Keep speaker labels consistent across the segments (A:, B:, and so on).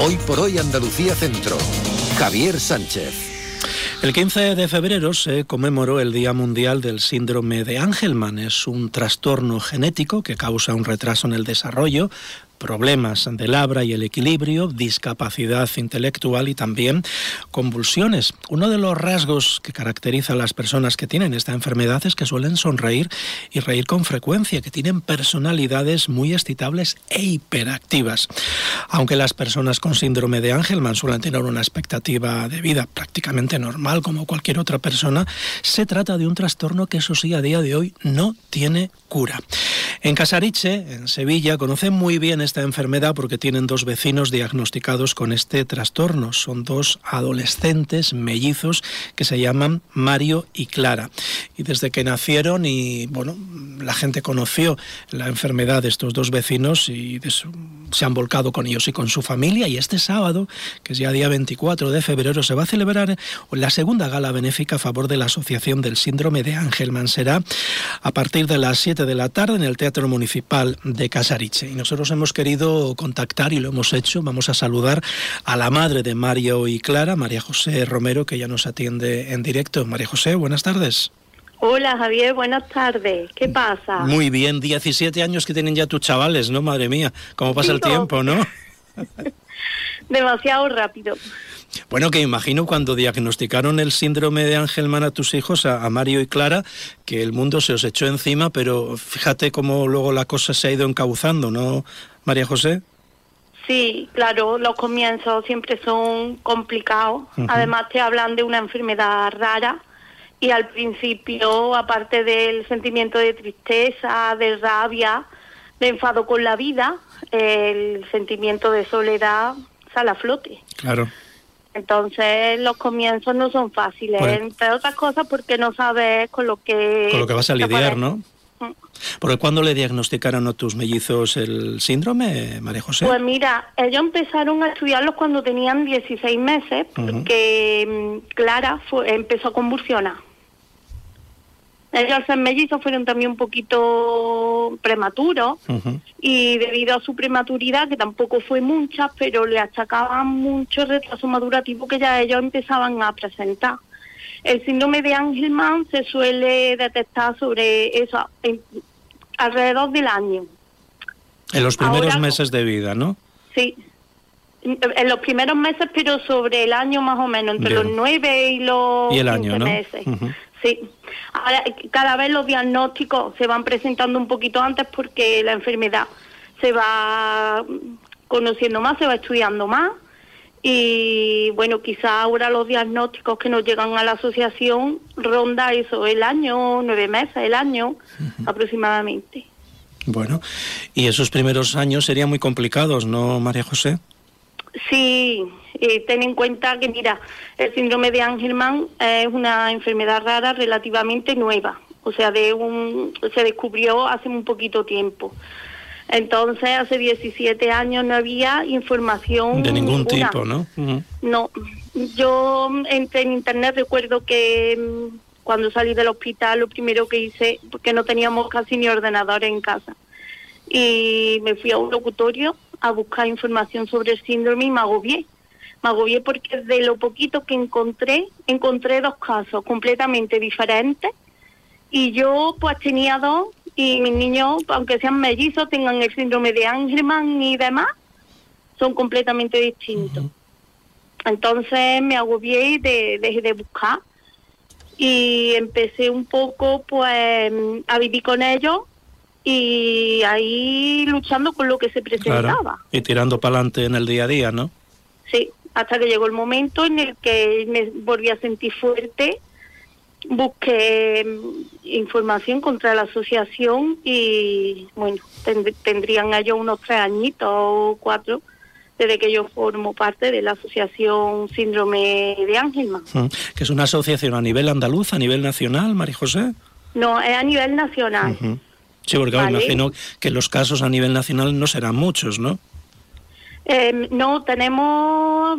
A: Hoy por hoy Andalucía Centro. Javier Sánchez.
B: El 15 de febrero se conmemoró el Día Mundial del Síndrome de Angelman. Es un trastorno genético que causa un retraso en el desarrollo, problemas del habla y el equilibrio, discapacidad intelectual y también convulsiones. Uno de los rasgos que caracteriza a las personas que tienen esta enfermedad es que suelen sonreír y reír con frecuencia, que tienen personalidades muy excitables e hiperactivas. Aunque las personas con síndrome de Angelman suelen tener una expectativa de vida prácticamente normal como cualquier otra persona, se trata de un trastorno que, eso sí, a día de hoy no tiene cura. En Casariche, en Sevilla, conocen muy bien esta enfermedad porque tienen dos vecinos diagnosticados con este trastorno. Son dos adolescentes mellizos que se llaman Mario y Clara. Y desde que nacieron la gente conoció la enfermedad de estos dos vecinos y se han volcado con ellos y con su familia. Y este sábado, que es ya día 24 de febrero, se va a celebrar la segunda gala benéfica a favor de la Asociación del Síndrome de Angelman. Será a partir de las 7 de la tarde en el Teatro Municipal de Casariche. Y nosotros hemos querido contactar, y lo hemos hecho, vamos a saludar a la madre de Mario y Clara, María José Romero, que ya nos atiende en directo. María José, buenas tardes.
C: Hola Javier, buenas tardes. ¿Qué pasa?
B: Muy bien, 17 años que tienen ya tus chavales, ¿no? Madre mía, cómo pasa el tiempo, ¿no?
C: Demasiado rápido.
B: Bueno, que imagino cuando diagnosticaron el síndrome de Angelman a tus hijos, a Mario y Clara, que el mundo se os echó encima, pero fíjate cómo luego la cosa se ha ido encauzando, ¿no, María José?
C: Sí, claro, los comienzos siempre son complicados.
B: Uh-huh.
C: Además te hablan de una enfermedad rara y al principio, aparte del sentimiento de tristeza, de rabia, de enfado con la vida, el sentimiento de soledad sale a flote.
B: Claro.
C: Entonces los comienzos no son fáciles, entre otras cosas porque no sabes con lo que
B: vas a lidiar, ¿no? Porque ¿cuándo le diagnosticaron a tus mellizos el síndrome, María José?
C: Pues mira, ellos empezaron a estudiarlos cuando tenían 16 meses, porque Clara empezó a convulsionar. Ellos al ser mellizos fueron también un poquito prematuros, y debido a su prematuridad, que tampoco fue mucha, pero le achacaban mucho retraso madurativo que ya ellos empezaban a presentar. El síndrome de Angelman se suele detectar sobre eso, alrededor del año.
B: En los primeros meses de vida, ¿no?
C: Sí, en los primeros meses, pero sobre el año más o menos, entre los 9 y los 15 meses. Sí. Ahora, cada vez los diagnósticos se van presentando un poquito antes porque la enfermedad se va conociendo más, se va estudiando más. Y bueno, quizá ahora los diagnósticos que nos llegan a la asociación ronda eso, el año, 9 meses, el año aproximadamente.
B: Bueno, y esos primeros años serían muy complicados, ¿no, María José? Sí,
C: ten en cuenta que, mira, el síndrome de Angelman es una enfermedad rara relativamente nueva, o sea, se descubrió hace un poquito tiempo. Entonces, hace 17 años no había información
B: de ningún tipo, ¿no?
C: No, yo entré en internet, recuerdo que cuando salí del hospital lo primero que hice, porque no teníamos casi ni ordenador en casa, y me fui a un locutorio a buscar información sobre el síndrome y me agobié porque de lo poquito que encontré dos casos completamente diferentes, y yo pues tenía dos, y mis niños, aunque sean mellizos, tengan el síndrome de Angelman y demás, son completamente distintos. Entonces me agobié y dejé de buscar, y empecé un poco pues a vivir con ellos y ahí luchando con lo que se presentaba.
B: Claro. Y tirando para adelante en el día a día, ¿no?
C: Sí, hasta que llegó el momento en el que me volví a sentir fuerte. Busqué información contra la asociación y, bueno, tendrían ellos unos 3 añitos o 4 desde que yo formo parte de la asociación Síndrome de Angelman.
B: ¿Que es una asociación a nivel andaluz, a nivel nacional, María José?
C: No, es a nivel nacional.
B: Sí, porque ¿vale? Imagino que los casos a nivel nacional no serán muchos, ¿no?
C: No, tenemos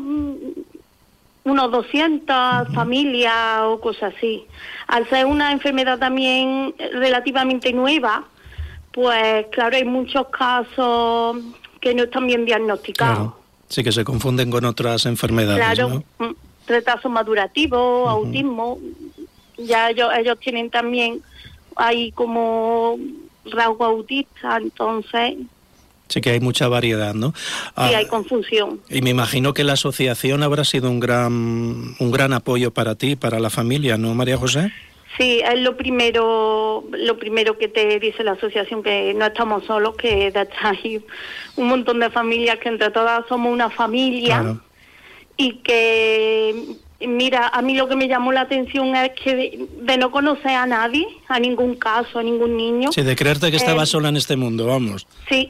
C: unos 200 familias o cosas así. Al ser una enfermedad también relativamente nueva, pues claro, hay muchos casos que no están bien diagnosticados.
B: Claro. Sí, que se confunden con otras enfermedades,
C: Claro,
B: ¿no?
C: Retraso madurativo, autismo. Ya ellos tienen también ahí como rasgo autista, entonces
B: Sí que hay mucha variedad, ¿no?
C: sí hay confusión.
B: Y me imagino que la asociación habrá sido un gran apoyo para ti, para la familia, ¿no, María José?
C: Sí, es lo primero que te dice la asociación, que no estamos solos, que hay un montón de familias que entre todas somos una familia.
B: Claro.
C: Y que, mira, a mí lo que me llamó la atención es que de no conocer a nadie, a ningún caso, a ningún niño.
B: Sí, de creerte que estabas sola en este mundo, vamos.
C: Sí,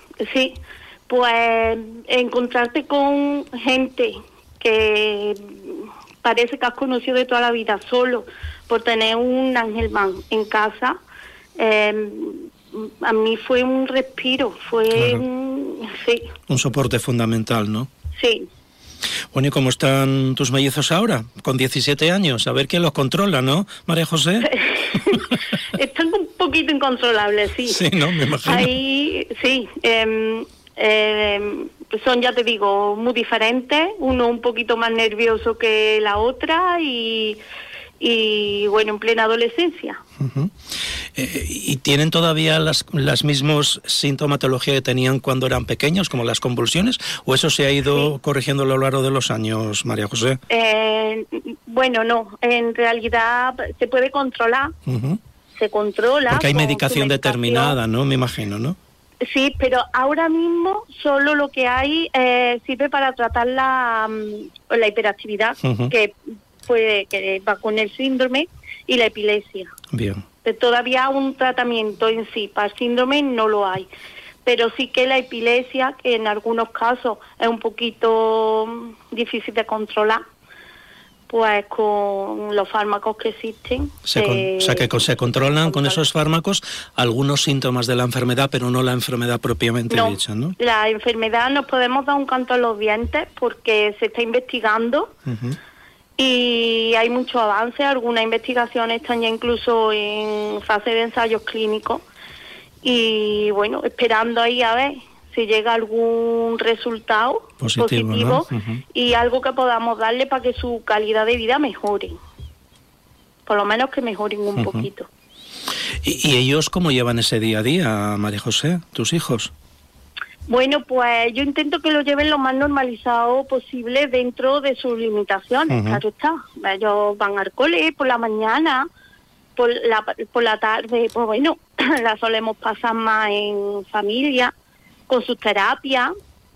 C: pues encontrarte con gente que parece que has conocido de toda la vida solo por tener un Angelman en casa, a mí fue un respiro, sí.
B: Un soporte fundamental, ¿no?
C: Sí.
B: Bueno, ¿y cómo están tus mellizos ahora? Con 17 años, a ver quién los controla, ¿no, María José?
C: Están un poquito incontrolables, sí.
B: Sí, ¿no? Me imagino.
C: Ahí, sí. Son, ya te digo, muy diferentes. Uno un poquito más nervioso que la otra y bueno, en plena adolescencia.
B: Uh-huh. ¿Y tienen todavía las mismas sintomatología que tenían cuando eran pequeños, como las convulsiones? ¿O eso se ha ido corrigiendo a lo largo de los años, María José?
C: Bueno, no. En realidad se puede controlar.
B: Uh-huh.
C: Se controla.
B: Porque hay medicación determinada, ¿no? Me imagino, ¿no?
C: Sí, pero ahora mismo solo lo que hay sirve para tratar la hiperactividad,
B: uh-huh.
C: que va con el síndrome y la epilepsia.
B: Bien.
C: Todavía un tratamiento en sí para el síndrome no lo hay, pero sí que la epilepsia, que en algunos casos es un poquito difícil de controlar, pues con los fármacos que existen.
B: O sea que se controlan con esos fármacos algunos síntomas de la enfermedad, pero no la enfermedad propiamente dicha, ¿no?
C: La enfermedad nos podemos dar un canto en los dientes porque se está investigando.
B: Uh-huh.
C: Y hay mucho avance, algunas investigaciones están ya incluso en fase de ensayos clínicos y bueno, esperando ahí a ver si llega algún resultado positivo
B: ¿no? Uh-huh.
C: Y algo que podamos darle para que su calidad de vida mejore, por lo menos que mejoren un
B: uh-huh.
C: poquito.
B: ¿Y ellos cómo llevan ese día a día, María José, tus hijos?
C: Bueno, pues yo intento que lo lleven lo más normalizado posible dentro de sus limitaciones,
B: uh-huh.
C: claro está. Ellos van al cole por la mañana, por la tarde, pues bueno, la solemos pasar más en familia, con sus terapias,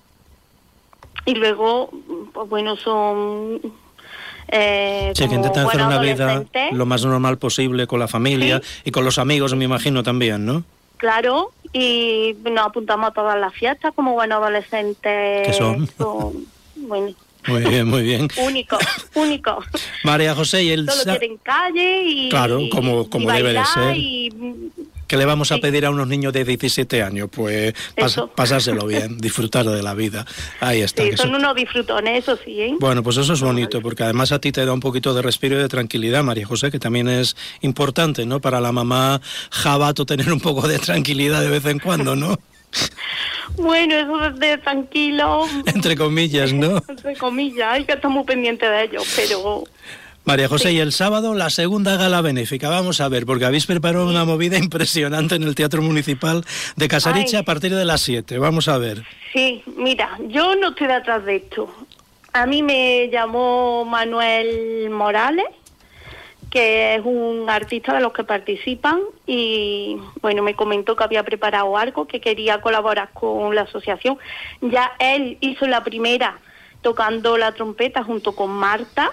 C: y luego, pues bueno, son...
B: sí, que intentan hacer una vida lo más normal posible con la familia, ¿sí? Y con los amigos, me imagino, también, ¿no?
C: Claro, y nos apuntamos a todas las fiestas como buenos adolescentes.
B: ¿Qué son?
C: Bueno.
B: Muy bien, muy bien.
C: Único.
B: María José, y el...
C: Solo quieren calle y...
B: Claro, como debe de ser.
C: Y...
B: ¿Qué le vamos a pedir a unos niños de 17 años? Pues pasárselo bien, disfrutar de la vida. Ahí está.
C: Sí, son unos disfrutones, eso sí, ¿eh?
B: Bueno, pues eso es bonito, porque además a ti te da un poquito de respiro y de tranquilidad, María José, que también es importante, ¿no? Para la mamá jabato tener un poco de tranquilidad de vez en cuando, ¿no?
C: Bueno, eso de tranquilo...
B: Entre comillas, ¿no?
C: Entre comillas, hay que estar muy pendiente de ello, pero...
B: María José, y el sábado la segunda gala benéfica, vamos a ver, porque habéis preparado una movida impresionante en el Teatro Municipal de Casariche a partir de las 7, vamos a ver.
C: Sí, mira, yo no estoy detrás de esto. A mí me llamó Manuel Morales, que es un artista de los que participan, y bueno, me comentó que había preparado algo, que quería colaborar con la asociación. Ya él hizo la primera tocando la trompeta junto con Marta,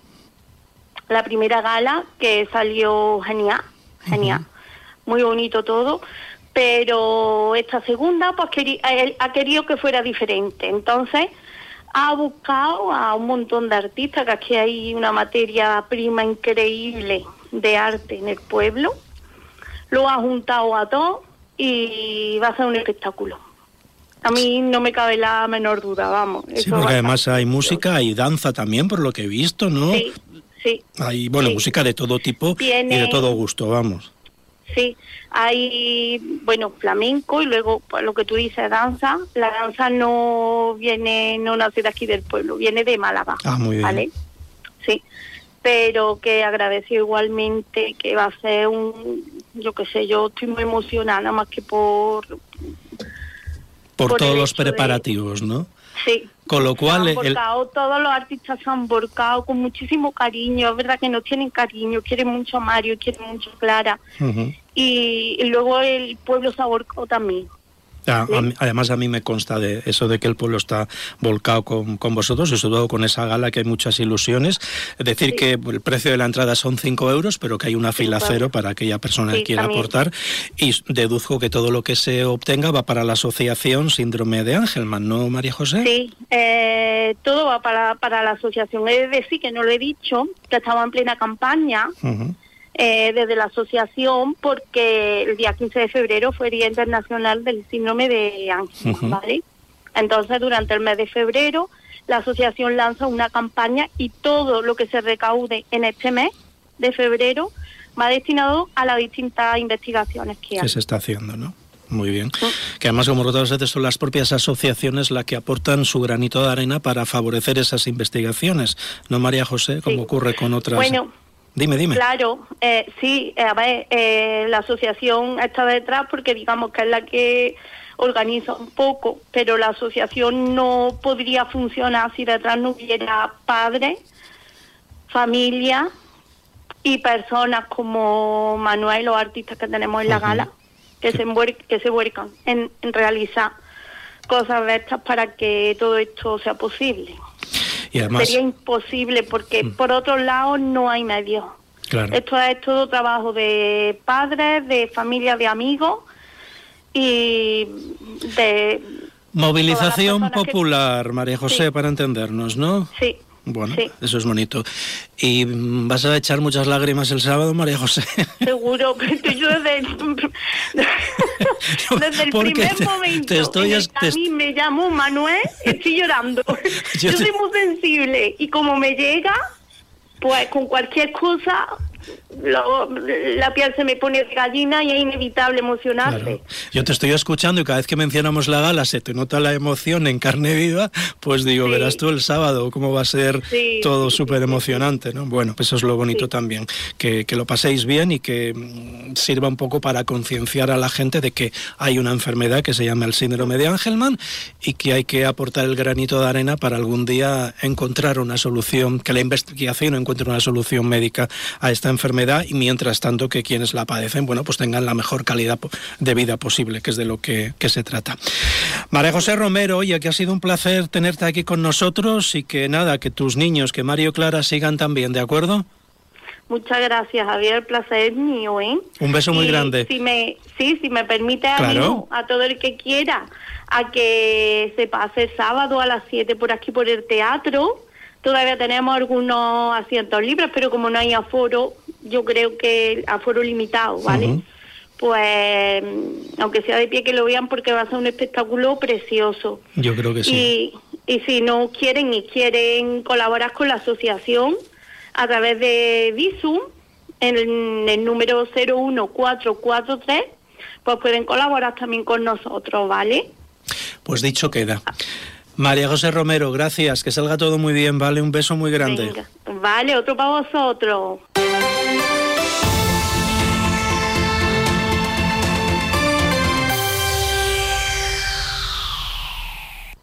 C: la primera gala, que salió genial, uh-huh. Muy bonito todo, pero esta segunda pues él ha querido que fuera diferente, entonces ha buscado a un montón de artistas, que aquí hay una materia prima increíble de arte en el pueblo, lo ha juntado a todos y va a ser un espectáculo. A mí no me cabe la menor duda, vamos.
B: Sí, porque además hay música, hay danza también, por lo que he visto, ¿no?
C: Sí.
B: Hay, bueno, música de todo tipo y de todo gusto, vamos.
C: Sí, hay, bueno, flamenco y luego, pues, lo que tú dices, danza. La danza no nace de aquí del pueblo, viene de Málaga.
B: Muy bien.
C: ¿Vale? Sí, pero que agradeció igualmente, que va a ser yo qué sé, yo estoy muy emocionada más que por
B: todos los preparativos, ¿no?
C: Sí.
B: Con lo cual...
C: Todos los artistas se han volcado con muchísimo cariño. Es verdad que nos tienen cariño, quieren mucho a Mario, quieren mucho a Clara.
B: Uh-huh.
C: Y luego el pueblo se ha volcado también.
B: Además, a mí me consta de eso de que el pueblo está volcado con vosotros, y sobre todo con esa gala, que hay muchas ilusiones. Es decir, que el precio de la entrada son 5 euros, pero que hay una fila cero para aquella persona que quiera aportar. Y deduzco que todo lo que se obtenga va para la asociación Síndrome de Angelman, ¿no, María José?
C: Sí, todo va para la asociación. Es decir, que no lo he dicho, que estaba en plena campaña. Uh-huh. Desde la asociación, porque el día 15 de febrero fue Día Internacional del Síndrome de Angelman, uh-huh. ¿Vale? Entonces, durante el mes de febrero, la asociación lanza una campaña y todo lo que se recaude en este mes de febrero va destinado a las distintas investigaciones que hay.
B: Que se está haciendo, ¿no? Muy bien. Que además, como otras veces, son las propias asociaciones las que aportan su granito de arena para favorecer esas investigaciones, ¿no, María José? Como ocurre con otras...
C: Bueno,
B: Dime.
C: Claro, sí, a ver, la asociación está detrás porque digamos que es la que organiza un poco, pero la asociación no podría funcionar si detrás no hubiera padres, familia y personas como Manuel, los artistas que tenemos en la gala, que se vuelcan en realizar cosas de estas para que todo esto sea posible.
B: Y además,
C: sería imposible porque por otro lado no hay medios.
B: Claro.
C: Esto es todo trabajo de padres, de familia, de amigos y de...
B: Movilización popular, María José, sí, para entendernos, ¿no?
C: Sí.
B: Bueno,
C: sí,
B: eso es bonito. ¿Y vas a echar muchas lágrimas el sábado, María José?
C: Seguro, que yo desde el primer momento a mí me llamó Manuel, estoy llorando. Yo soy muy sensible y como me llega, pues con cualquier cosa... la piel se me pone de gallina y es inevitable emocionarse.
B: Claro. Yo te estoy escuchando y cada vez que mencionamos la gala se te nota la emoción en carne viva, pues digo, sí, verás tú el sábado cómo va a ser todo súper emocionante, ¿no? Bueno, pues eso es lo bonito también, que lo paséis bien y que sirva un poco para concienciar a la gente de que hay una enfermedad que se llama el síndrome de Angelman y que hay que aportar el granito de arena para algún día encontrar una solución, que la investigación encuentre una solución médica a esta enfermedad, y mientras tanto que quienes la padecen, bueno, pues tengan la mejor calidad de vida posible, que es de lo que se trata. María José Romero, oye, que ha sido un placer tenerte aquí con nosotros y que nada, que tus niños, que Mario y Clara sigan también, ¿de acuerdo?
C: Muchas gracias, Javier, el placer es mío, ¿eh?
B: Un beso muy grande.
C: Si me permite, claro, a todo el que quiera, a que se pase el sábado a las 7 por aquí por el teatro. Todavía tenemos algunos asientos libres, pero como no hay aforo, yo creo que aforo limitado, ¿vale? Uh-huh. Pues, aunque sea de pie, que lo vean porque va a ser un espectáculo precioso.
B: Yo creo que sí.
C: Y si no quieren colaborar con la asociación a través de Visum, en el número 01443, pues pueden colaborar también con nosotros, ¿vale?
B: Pues dicho queda. María José Romero, gracias, que salga todo muy bien, ¿vale? Un beso muy grande.
C: Venga, vale, otro para vosotros.